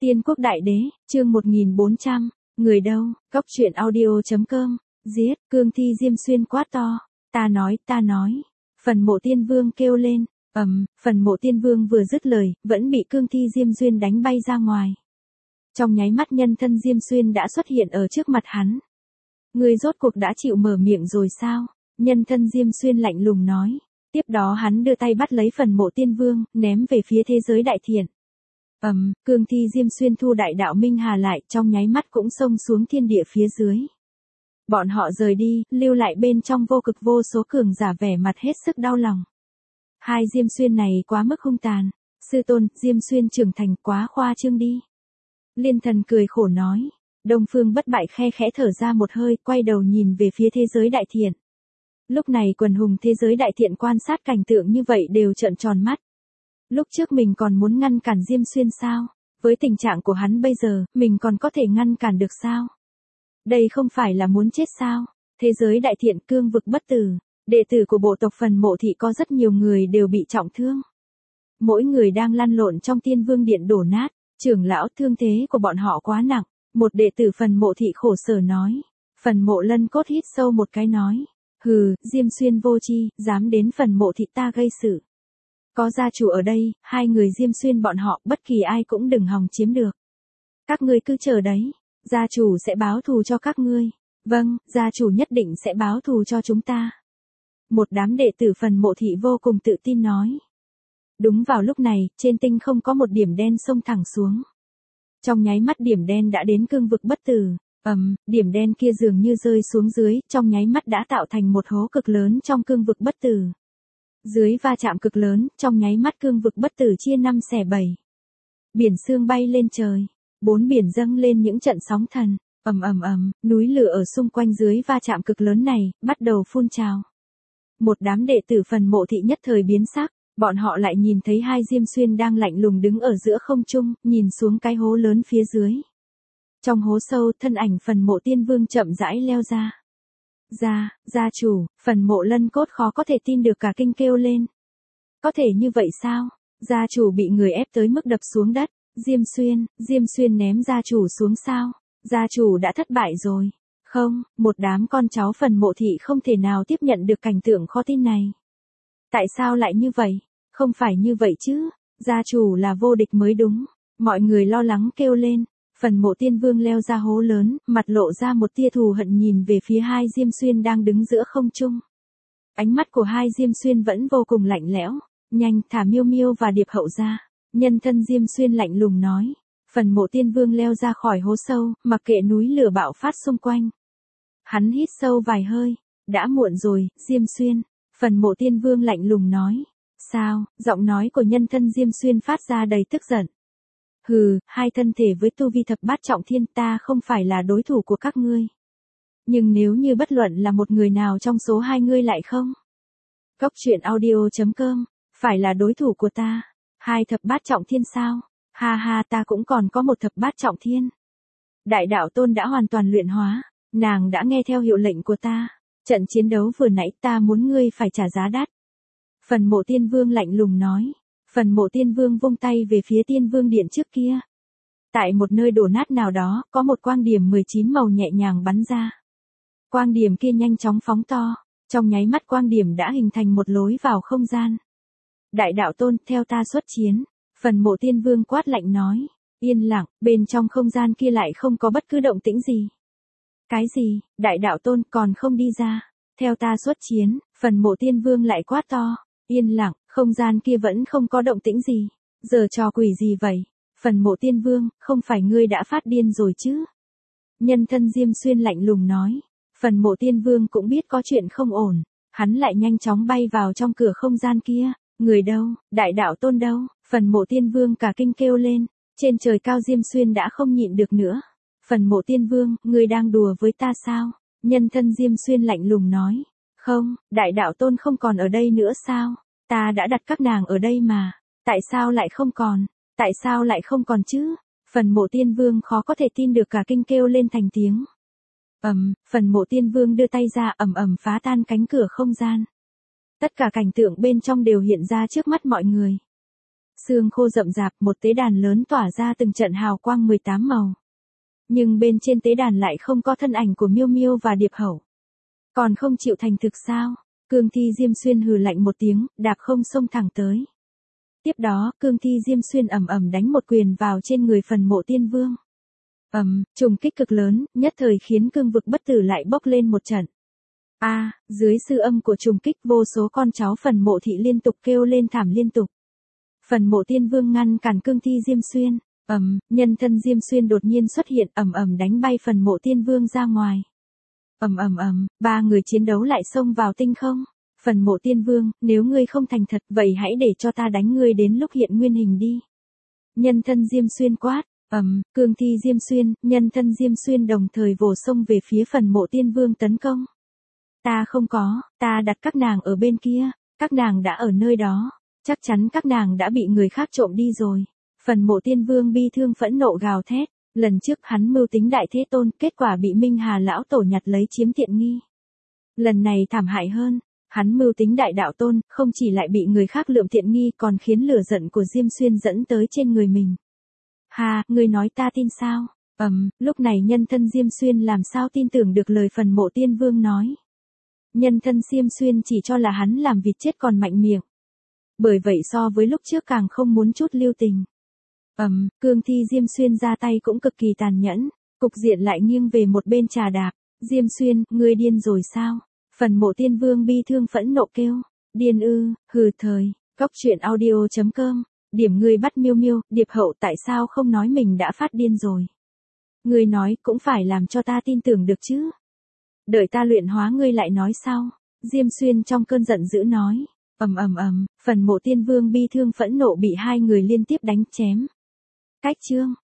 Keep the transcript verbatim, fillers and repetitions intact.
Tiên quốc đại đế, chương một nghìn bốn trăm, người đâu, Cốc truyện audio.com, giết, cương thi Diêm Xuyên quát to, ta nói, ta nói, phần mộ tiên vương kêu lên, ầm, phần mộ tiên vương vừa dứt lời, vẫn bị cương thi Diêm Xuyên đánh bay ra ngoài. Trong nháy mắt nhân thân Diêm Xuyên đã xuất hiện ở trước mặt hắn. Ngươi rốt cuộc đã chịu mở miệng rồi sao? Nhân thân Diêm Xuyên lạnh lùng nói. Tiếp đó hắn đưa tay bắt lấy phần mộ tiên vương, ném về phía thế giới đại thiện. Ầm, um, cương thi Diêm Xuyên thu đại đạo minh hà lại, trong nháy mắt cũng xông xuống thiên địa phía dưới. Bọn họ rời đi, lưu lại bên trong vô cực vô số cường giả vẻ mặt hết sức đau lòng. Hai Diêm Xuyên này quá mức hung tàn. Sư tôn, Diêm Xuyên trưởng thành quá khoa trương đi. Liên thần cười khổ nói. Đông Phương Bất Bại khe khẽ thở ra một hơi, quay đầu nhìn về phía thế giới đại thiện. Lúc này quần hùng thế giới đại thiện quan sát cảnh tượng như vậy đều trợn tròn mắt. Lúc trước mình còn muốn ngăn cản Diêm Xuyên sao? Với tình trạng của hắn bây giờ, mình còn có thể ngăn cản được sao? Đây không phải là muốn chết sao? Thế giới đại thiện cương vực bất tử, đệ tử của bộ tộc Phần Mộ Thị có rất nhiều người đều bị trọng thương. Mỗi người đang lăn lộn trong Tiên Vương Điện đổ nát, trưởng lão thương thế của bọn họ quá nặng. Một đệ tử Phần Mộ Thị khổ sở nói. Phần Mộ Lân Cốt hít sâu một cái nói. Hừ, Diêm Xuyên vô tri, dám đến Phần Mộ Thị ta gây sự. Có gia chủ ở đây, hai người Diêm Xuyên bọn họ bất kỳ ai cũng đừng hòng chiếm được. Các ngươi cứ chờ đấy, gia chủ sẽ báo thù cho các ngươi. Vâng, gia chủ nhất định sẽ báo thù cho chúng ta. Một đám đệ tử Phần Mộ Thị vô cùng tự tin nói. Đúng vào lúc này, trên tinh không có một điểm đen xông thẳng xuống. Trong nháy mắt điểm đen đã đến cương vực bất tử, ầm, um, điểm đen kia dường như rơi xuống dưới, trong nháy mắt đã tạo thành một hố cực lớn trong cương vực bất tử. Dưới va chạm cực lớn, trong nháy mắt cương vực bất tử chia năm xẻ bảy. Biển sương bay lên trời, bốn biển dâng lên những trận sóng thần, ầm ầm ầm, núi lửa ở xung quanh dưới va chạm cực lớn này bắt đầu phun trào. Một đám đệ tử Phần Mộ Thị nhất thời biến sắc. Bọn họ lại nhìn thấy hai Diêm Xuyên đang lạnh lùng đứng ở giữa không trung, nhìn xuống cái hố lớn phía dưới. Trong hố sâu, thân ảnh Phần Mộ Tiên Vương chậm rãi leo ra. Gia, gia chủ, Phần Mộ Lân Cốt khó có thể tin được cả kinh kêu lên. Có thể như vậy sao? Gia chủ bị người ép tới mức đập xuống đất. Diêm Xuyên, Diêm Xuyên ném gia chủ xuống sao? Gia chủ đã thất bại rồi. Không, một đám con cháu Phần Mộ Thị không thể nào tiếp nhận được cảnh tượng khó tin này. Tại sao lại như vậy? Không phải như vậy chứ, gia chủ là vô địch mới đúng. Mọi người lo lắng kêu lên. Phần Mộ Tiên Vương leo ra hố lớn, mặt lộ ra một tia thù hận nhìn về phía hai Diêm Xuyên đang đứng giữa không trung. Ánh mắt của hai Diêm Xuyên vẫn vô cùng lạnh lẽo. Nhanh, thả Miêu Miêu và Điệp Hậu ra. Nhân thân Diêm Xuyên lạnh lùng nói. Phần Mộ Tiên Vương leo ra khỏi hố sâu, mặc kệ núi lửa bạo phát xung quanh. Hắn hít sâu vài hơi. Đã muộn rồi, Diêm Xuyên. Phần Mộ Tiên Vương lạnh lùng nói. Sao? Giọng nói của nhân thân Diêm Xuyên phát ra đầy tức giận. Hừ, hai thân thể với tu vi thập bát trọng thiên ta không phải là đối thủ của các ngươi. Nhưng nếu như bất luận là một người nào trong số hai ngươi lại không? Cốc truyện audio.com, phải là đối thủ của ta. Hai thập bát trọng thiên sao? Ha ha, ta cũng còn có một thập bát trọng thiên. Đại đạo tôn đã hoàn toàn luyện hóa, nàng đã nghe theo hiệu lệnh của ta. Trận chiến đấu vừa nãy ta muốn ngươi phải trả giá đắt. Phần Mộ Tiên Vương lạnh lùng nói. Phần Mộ Tiên Vương vung tay về phía Tiên Vương Điện trước kia. Tại một nơi đổ nát nào đó, có một quang điểm mười chín màu nhẹ nhàng bắn ra. Quang điểm kia nhanh chóng phóng to, trong nháy mắt quang điểm đã hình thành một lối vào không gian. Đại đạo tôn, theo ta xuất chiến. Phần Mộ Tiên Vương quát lạnh nói. Yên lặng, bên trong không gian kia lại không có bất cứ động tĩnh gì. Cái gì? Đại đạo tôn còn không đi ra. Theo ta xuất chiến. Phần Mộ Tiên Vương lại quát to. Yên lặng, không gian kia vẫn không có động tĩnh gì. Giờ trò quỷ gì vậy? Phần Mộ Tiên Vương, không phải ngươi đã phát điên rồi chứ? Nhân thân Diêm Xuyên lạnh lùng nói. Phần Mộ Tiên Vương cũng biết có chuyện không ổn. Hắn lại nhanh chóng bay vào trong cửa không gian kia. Người đâu? Đại đạo tôn đâu? Phần Mộ Tiên Vương cả kinh kêu lên. Trên trời cao Diêm Xuyên đã không nhịn được nữa. Phần Mộ Tiên Vương, ngươi đang đùa với ta sao? Nhân thân Diêm Xuyên lạnh lùng nói. Không, đại đạo tôn không còn ở đây nữa sao? Ta đã đặt các nàng ở đây mà. Tại sao lại không còn? Tại sao lại không còn chứ? Phần Mộ Tiên Vương khó có thể tin được cả kinh kêu lên thành tiếng. Ầm, um, Phần Mộ Tiên Vương đưa tay ra ầm ầm phá tan cánh cửa không gian. Tất cả cảnh tượng bên trong đều hiện ra trước mắt mọi người. Sương khô rậm rạp, một tế đàn lớn tỏa ra từng trận hào quang mười tám màu. Nhưng bên trên tế đàn lại không có thân ảnh của Miêu Miêu và Điệp Hậu. Còn không chịu thành thực sao? Cương Thi Diêm Xuyên hừ lạnh một tiếng, đạp không xông thẳng tới. Tiếp đó, Cương Thi Diêm Xuyên ầm ầm đánh một quyền vào trên người Phần Mộ Tiên Vương. Ầm, trùng kích cực lớn, nhất thời khiến cương vực bất tử lại bốc lên một trận. A, à, dưới sư âm của trùng kích, vô số con cháu Phần Mộ thị liên tục kêu lên thảm liên tục. Phần Mộ Tiên Vương ngăn cản Cương Thi Diêm Xuyên, ầm, nhân thân Diêm Xuyên đột nhiên xuất hiện, ầm ầm đánh bay Phần Mộ Tiên Vương ra ngoài. Ầm ầm ầm, ba người chiến đấu lại xông vào tinh không. Phần Mộ Tiên Vương, nếu ngươi không thành thật, vậy hãy để cho ta đánh ngươi đến lúc hiện nguyên hình đi. Nhân thân Diêm Xuyên quát, ầm, Cương Thi Diêm Xuyên, nhân thân Diêm Xuyên đồng thời vồ xông về phía Phần Mộ Tiên Vương tấn công. Ta không có, ta đặt các nàng ở bên kia, các nàng đã ở nơi đó, chắc chắn các nàng đã bị người khác trộm đi rồi. Phần Mộ Tiên Vương bi thương phẫn nộ gào thét, lần trước hắn mưu tính Đại Thế Tôn, kết quả bị Minh Hà lão tổ nhặt lấy chiếm tiện nghi. Lần này thảm hại hơn, hắn mưu tính Đại Đạo Tôn, không chỉ lại bị người khác lượm tiện nghi còn khiến lửa giận của Diêm Xuyên dẫn tới trên người mình. Ha, ngươi nói ta tin sao? Ầm, um, lúc này nhân thân Diêm Xuyên làm sao tin tưởng được lời Phần Mộ Tiên Vương nói. Nhân thân Diêm Xuyên chỉ cho là hắn làm vịt chết còn mạnh miệng. Bởi vậy so với lúc trước càng không muốn chút lưu tình. Ầm, um, Cương Thi Diêm Xuyên ra tay cũng cực kỳ tàn nhẫn, cục diện lại nghiêng về một bên trà đạp. Diêm Xuyên, ngươi điên rồi sao? Phần Mộ Tiên Vương bi thương phẫn nộ kêu, điên ư, hừ thời, cóc truyện audio chấm com, điểm ngươi bắt Miêu Miêu, Điệp Hậu tại sao không nói mình đã phát điên rồi? Ngươi nói cũng phải làm cho ta tin tưởng được chứ. Đợi ta luyện hóa ngươi lại nói sau. Diêm Xuyên trong cơn giận dữ nói, ầm ầm ầm, Phần Mộ Tiên Vương bi thương phẫn nộ bị hai người liên tiếp đánh chém. Cách chương